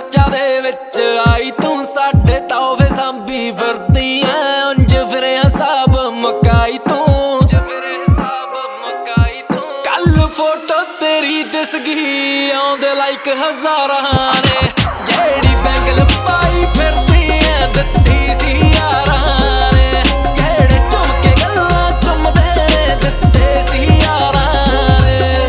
ਚਰਚਾ ਦੇ ਵਿੱਚ ਆਈ ਤੂੰ ਸਾਡੇ ਤੋਹਫੇ ਸਾਂਭੀ ਫਿਰਦੀ ਐ ਉਂਝ ਫਿਰਿਆ ਹਿਸਾਬ ਮੁਕਾਈ ਤੂੰ ਕੱਲ ਫੋਟੋ ਤੇਰੀ ਦਿਸ ਗਈ ਆਉਂਦੇ ਲਾਈਕ ਹਜ਼ਾਰਾਂ ਨੇ ਜਿਹੜੀ ਬੈਂਗਲ ਪਾਈ ਫਿਰਦੀ ਐ ਦਿੱਤੀ ਸੀ ਯਾਰਾਂ ਨੇ ਜਿਹੜੇ ਝੁਮਕੇ ਗੱਲਾਂ ਚੁੰਮਦੇ ਨੇ ਦਿੱਤੇ ਸੀ ਯਾਰਾਂ ਨੇ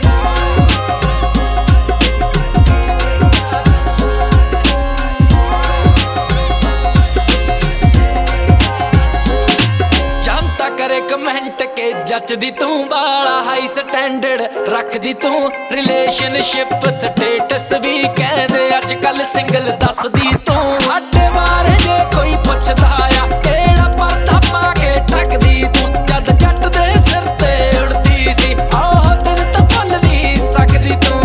ਜਨਤਾ ਕਰੇ ਕਮੈਂਟ ਕੇ ਜੱਚਦੀ ਤੂੰ ਬਾਲਾ ਹਾਈ ਸਟੈਂਡਰਡ ਰੱਖਦੀ ਤੂੰ ਰਿਲੇਸ਼ਨਸ਼ਿਪ ਸਟੇਟਸ ਵੀ ਕਹਿੰਦੇ ਅੱਜ ਕੱਲ ਸਿੰਗਲ ਦੱਸਦੀ ਤੂੰ ਸਾਡੇ ਬਾਰੇ ਜੇ ਕੋਈ ਪੁੱਛਦਾ ਆ ਕਿਹੜਾ ਪਰਦਾ ਪਾ ਕੇ ਟੱਕਦੀ ਤੂੰ ਜਦ ਜੱਟ ਦੇ ਸਿਰ ਤੇ ਉੜਦੀ ਸੀ ਆਹ ਦਿਨ ਤਾਂ ਭੁੱਲ ਨਹੀਂ ਸਕਦੀ ਤੂੰ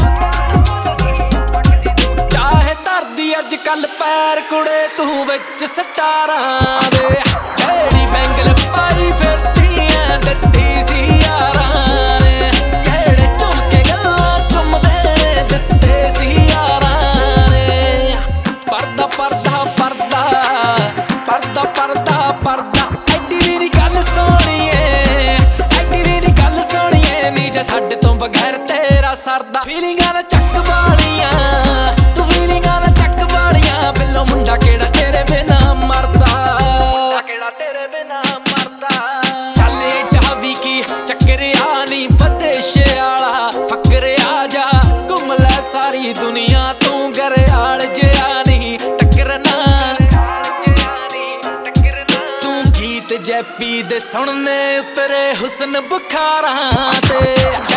ਚਾਹੇ ਧਰਦੀ ਅੱਜ ਕੱਲ ਪੈਰ ਕੁੜੇ ਤੂੰ ਵਿੱਚ ਸਟਾਰਾਂ ਦੇ ਜਿਹੜੀ ਬੈਂਗਲ ਪਾਈ ਫਿਰਦੀ ਐ ਦਿੱਤੀ ਸੀ ਯਾਰਾਂ ਨੇ ਜਿਹੜੇ ਝੁਮਕੇ ਗੱਲਾਂ ਚੁੰਮਦੇ ਨੇ ਦਿੱਤੇ ਸੀ ਯਾਰਾਂ ਨੇ ਪਰਦਾ ਪਰਦਾ ਪਰਦਾ ਪਰਦਾ ਪਰਦਾ ਪਰਦਾ ਐਡੀ ਵੀ ਨੀ ਗੱਲ ਸੋਹਣੀਏ ਐਡੀ ਵੀ ਨੀ ਗੱਲ ਸੋਹਣੀਏ ਨੀ ਜੇ ਸਾਡੇ ਤੋਂ ਬਗੈਰ ਤੇਰਾ ਸਰਦਾ ਫੀਲਿੰਗਾਂ ਨਾ ਚੱਕ ਵਾਲੀਆਂ ਤੂੰ ਫੀਲਿੰਗਾਂ ਨਾ ਚੱਕ ਵਾਲੀਆਂ ਬਿੱਲੋ ਮੁੰਡਾ ਕਿਹੜਾ ਤੇਰੇ ਬਿਨਾ ਮਰਦਾ ਤੇਰੇ ਬਿਨਾ ਮਰਦਾ ਚੱਲ ਏਡਾ ਵੀ ਕੀ ਚੱਕਰਿਆ ਨੀ ਬਦੇਸ਼ੇ ਵਾਲਾ ਫਕਰਿਆ ਜਾ ਘੁੰਮ ਲੈ ਸਾਰੀ ਦੁਨੀਆ ਤੂੰ ਗਰਿਆਲ ਜਿਹਾ ਨਹੀਂ ਟੱਕਰਨਾ ਤੂੰ ਗੀਤ ਜੈਪੀ ਦੇ ਸੁਣਨੇ ਉਤਰੇ ਹੁਸਨ ਬੁਖਾਰਾਂ ਤੇ